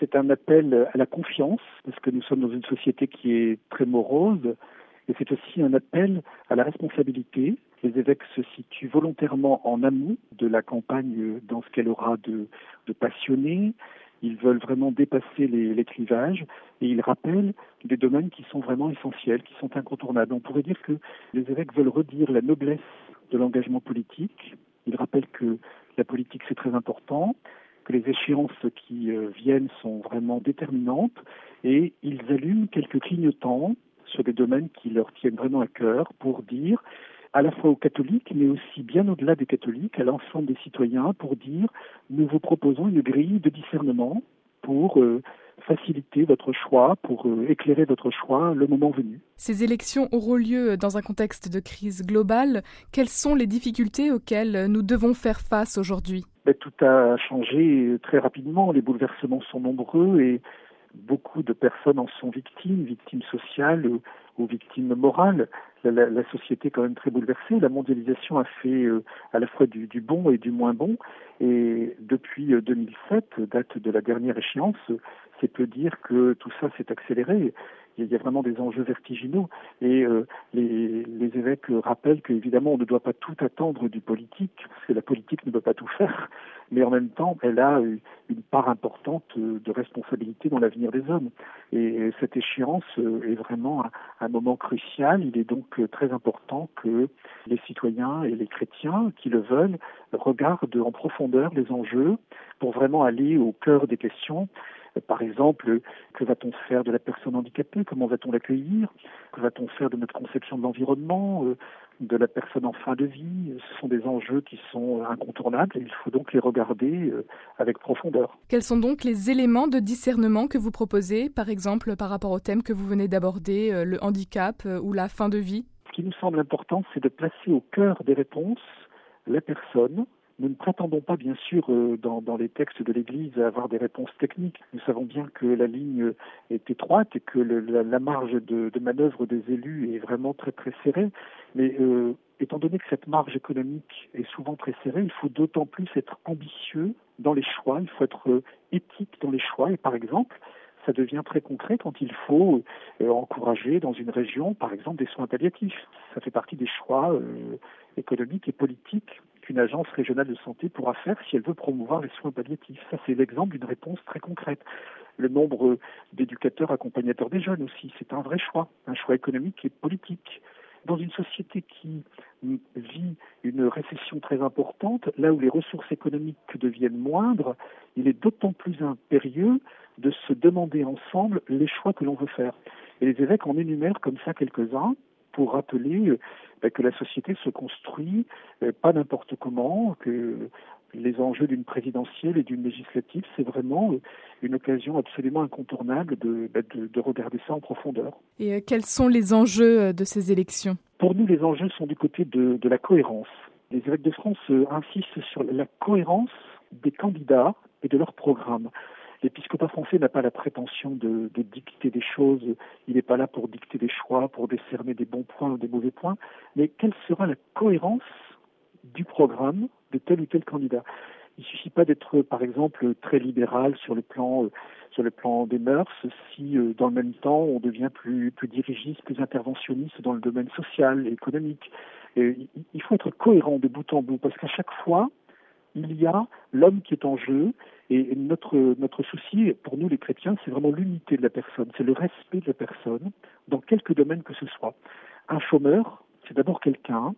C'est un appel à la confiance, parce que nous sommes dans une société qui est très morose, et c'est aussi un appel à la responsabilité. Les évêques se situent volontairement en amont de la campagne dans ce qu'elle aura de passionné. Ils veulent vraiment dépasser les clivages et ils rappellent des domaines qui sont vraiment essentiels, qui sont incontournables. On pourrait dire que les évêques veulent redire la noblesse de l'engagement politique. Ils rappellent que la politique c'est très important, que les échéances qui viennent sont vraiment déterminantes et ils allument quelques clignotants sur des domaines qui leur tiennent vraiment à cœur pour dire à la fois aux catholiques, mais aussi bien au-delà des catholiques, à l'ensemble des citoyens, pour dire nous vous proposons une grille de discernement pour faciliter votre choix, pour éclairer votre choix le moment venu. Ces élections auront lieu dans un contexte de crise globale. Quelles sont les difficultés auxquelles nous devons faire face aujourd'hui ? Tout a changé très rapidement, les bouleversements sont nombreux et beaucoup de personnes en sont victimes sociales ou victimes morales. La société est quand même très bouleversée. La mondialisation a fait à la fois du bon et du moins bon. Et depuis 2007, date de la dernière échéance, c'est peu dire que tout ça s'est accéléré. Il y a vraiment des enjeux vertigineux. Et les évêques rappellent qu'évidemment, on ne doit pas tout attendre du politique, parce que la politique ne peut pas tout faire. Mais en même temps, elle a une part importante de responsabilité dans l'avenir des hommes. Et cette échéance est vraiment un moment crucial. Il est donc très important que les citoyens et les chrétiens qui le veulent regardent en profondeur les enjeux pour vraiment aller au cœur des questions. Par exemple, que va-t-on faire de la personne handicapée? Comment va-t-on l'accueillir? Que va-t-on faire de notre conception de l'environnement, de la personne en fin de vie? Ce sont des enjeux qui sont incontournables et il faut donc les regarder avec profondeur. Quels sont donc les éléments de discernement que vous proposez, par exemple par rapport au thème que vous venez d'aborder, le handicap ou la fin de vie? Ce qui nous semble important, c'est de placer au cœur des réponses la personne. Nous ne prétendons pas, bien sûr, dans les textes de l'Église, à avoir des réponses techniques. Nous savons bien que la ligne est étroite et que la marge de manœuvre des élus est vraiment très très serrée. Mais étant donné que cette marge économique est souvent très serrée, il faut d'autant plus être ambitieux dans les choix. Il faut être éthique dans les choix. Et par exemple, ça devient très concret quand il faut encourager dans une région, par exemple, des soins palliatifs. Ça fait partie des choix économiques et politiques qu'une agence régionale de santé pourra faire si elle veut promouvoir les soins palliatifs. Ça, c'est l'exemple d'une réponse très concrète. Le nombre d'éducateurs accompagnateurs des jeunes aussi, c'est un vrai choix, un choix économique et politique. Dans une société qui vit une récession très importante, là où les ressources économiques deviennent moindres, il est d'autant plus impérieux de se demander ensemble les choix que l'on veut faire. Et les évêques en énumèrent comme ça quelques-uns pour rappeler que la société se construit pas n'importe comment, que les enjeux d'une présidentielle et d'une législative, c'est vraiment une occasion absolument incontournable de regarder ça en profondeur. Et quels sont les enjeux de ces élections ? Pour nous, les enjeux sont du côté de la cohérence. Les évêques de France insistent sur la cohérence des candidats et de leur programme. L'épiscopat français n'a pas la prétention de dicter des choses, il n'est pas là pour dicter des choix, pour décerner des bons points ou des mauvais points, mais quelle sera la cohérence du programme de tel ou tel candidat? Il ne suffit pas d'être, par exemple, très libéral sur le plan des mœurs, si dans le même temps on devient plus dirigiste, plus interventionniste dans le domaine social et économique. Et il faut être cohérent de bout en bout, parce qu'à chaque fois, il y a l'homme qui est en jeu, et notre souci, pour nous les chrétiens, c'est vraiment l'unité de la personne, c'est le respect de la personne, dans quelque domaine que ce soit. Un chômeur, c'est d'abord quelqu'un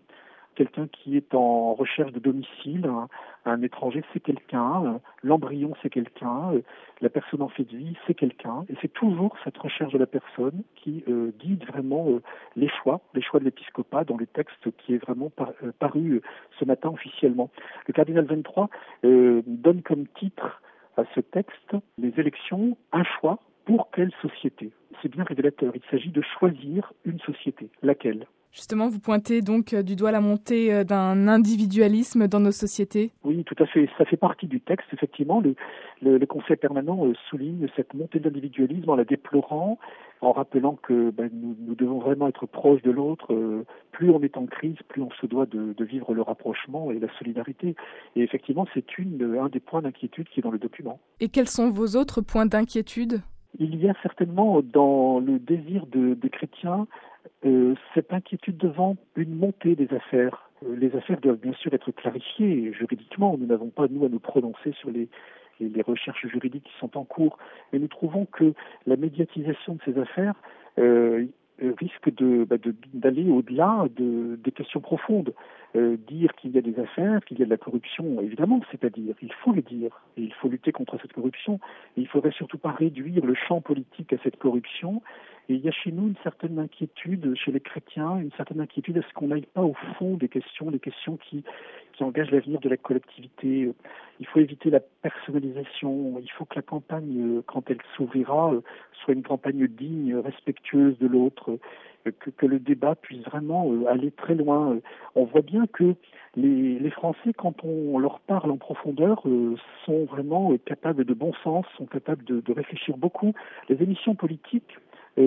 qui est en recherche de domicile, un étranger, c'est quelqu'un, l'embryon, c'est quelqu'un, la personne en fait de vie, c'est quelqu'un, et c'est toujours cette recherche de la personne qui guide vraiment les choix de l'épiscopat dans les textes qui est vraiment paru ce matin officiellement. Le cardinal 23 donne comme titre à ce texte les élections, un choix pour quelle société? C'est bien révélateur. Il s'agit de choisir une société. Laquelle ? Justement, vous pointez donc du doigt la montée d'un individualisme dans nos sociétés. Oui, tout à fait. Ça fait partie du texte, effectivement. Le Conseil permanent souligne cette montée de l'individualisme en la déplorant, en rappelant que nous devons vraiment être proches de l'autre. Plus on est en crise, plus on se doit de vivre le rapprochement et la solidarité. Et effectivement, c'est un des points d'inquiétude qui est dans le document. Et quels sont vos autres points d'inquiétude ? Il y a certainement dans le désir des chrétiens cette inquiétude devant une montée des affaires. Les affaires doivent bien sûr être clarifiées juridiquement. Nous n'avons pas, nous, à nous prononcer sur les recherches juridiques qui sont en cours. Mais nous trouvons que la médiatisation de ces affaires risque d'aller au-delà des questions profondes. Dire qu'il y a des affaires, qu'il y a de la corruption, évidemment, c'est-à-dire, il faut le dire, et il faut lutter contre cette corruption, et il ne faudrait surtout pas réduire le champ politique à cette corruption. Et il y a chez nous une certaine inquiétude, chez les chrétiens, une certaine inquiétude à ce qu'on n'aille pas au fond des questions, les questions qui engagent l'avenir de la collectivité. Il faut éviter la personnalisation, il faut que la campagne, quand elle s'ouvrira, soit une campagne digne, respectueuse de l'autre, que le débat puisse vraiment aller très loin. On voit bien que les Français, quand on leur parle en profondeur, sont vraiment capables de bon sens, sont capables de réfléchir beaucoup. Les émissions politiques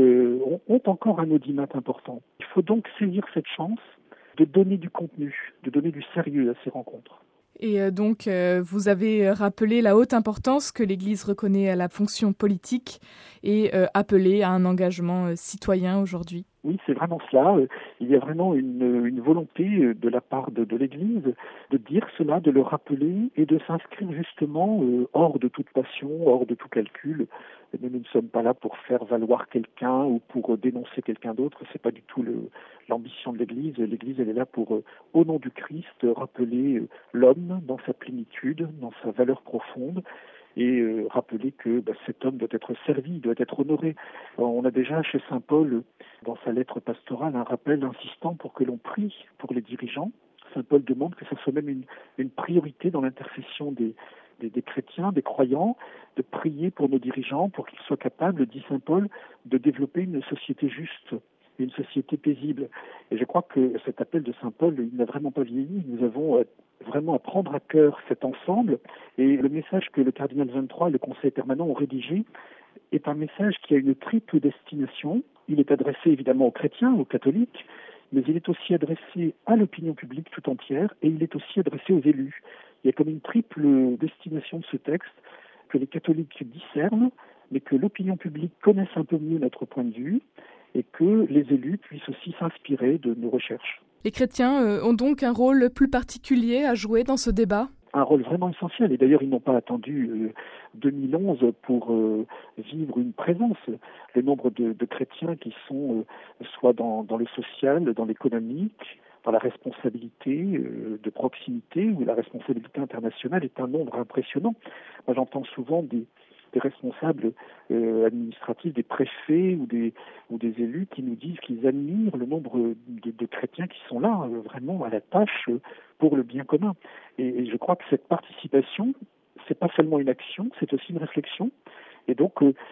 ont encore un audimat important. Il faut donc saisir cette chance de donner du contenu, de donner du sérieux à ces rencontres. Et donc, vous avez rappelé la haute importance que l'Église reconnaît à la fonction politique et appelé à un engagement citoyen aujourd'hui. Oui, c'est vraiment cela. Il y a vraiment une volonté de la part de l'Église de dire cela, de le rappeler et de s'inscrire justement hors de toute passion, hors de tout calcul. Nous ne sommes pas là pour faire valoir quelqu'un ou pour dénoncer quelqu'un d'autre. C'est pas du tout l'ambition de l'Église. L'Église, elle est là pour, au nom du Christ, rappeler l'homme dans sa plénitude, dans sa valeur profonde, et rappeler que cet homme doit être servi, doit être honoré. On a déjà chez saint Paul, dans sa lettre pastorale, un rappel insistant pour que l'on prie pour les dirigeants. Saint Paul demande que ce soit même une priorité dans l'intercession des chrétiens, des croyants, de prier pour nos dirigeants pour qu'ils soient capables, dit saint Paul, de développer une société juste, une société paisible. Et je crois que cet appel de saint Paul, il n'a vraiment pas vieilli. Nous avons vraiment à prendre à cœur cet ensemble. Et le message que le cardinal 23 et le Conseil permanent ont rédigé est un message qui a une triple destination. Il est adressé évidemment aux chrétiens, aux catholiques, mais il est aussi adressé à l'opinion publique tout entière et il est aussi adressé aux élus. Il y a comme une triple destination de ce texte que les catholiques discernent, mais que l'opinion publique connaisse un peu mieux notre point de vue et que les élus puissent aussi s'inspirer de nos recherches. Les chrétiens ont donc un rôle plus particulier à jouer dans ce débat ? Un rôle vraiment essentiel. Et d'ailleurs, ils n'ont pas attendu 2011 pour vivre une présence. Le nombre de chrétiens qui sont soit dans le social, dans l'économique, dans la responsabilité de proximité ou la responsabilité internationale est un nombre impressionnant. Moi, j'entends souvent des responsables administratifs, des préfets ou des élus qui nous disent qu'ils admirent le nombre de chrétiens qui sont là, vraiment à la tâche pour le bien commun. Et je crois que cette participation, c'est pas seulement une action, c'est aussi une réflexion. Et donc,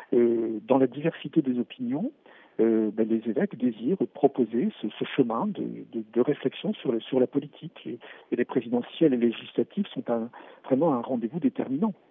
dans la diversité des opinions, les évêques désirent proposer ce chemin de réflexion sur la politique. Et les présidentielles et législatives sont vraiment un rendez-vous déterminant.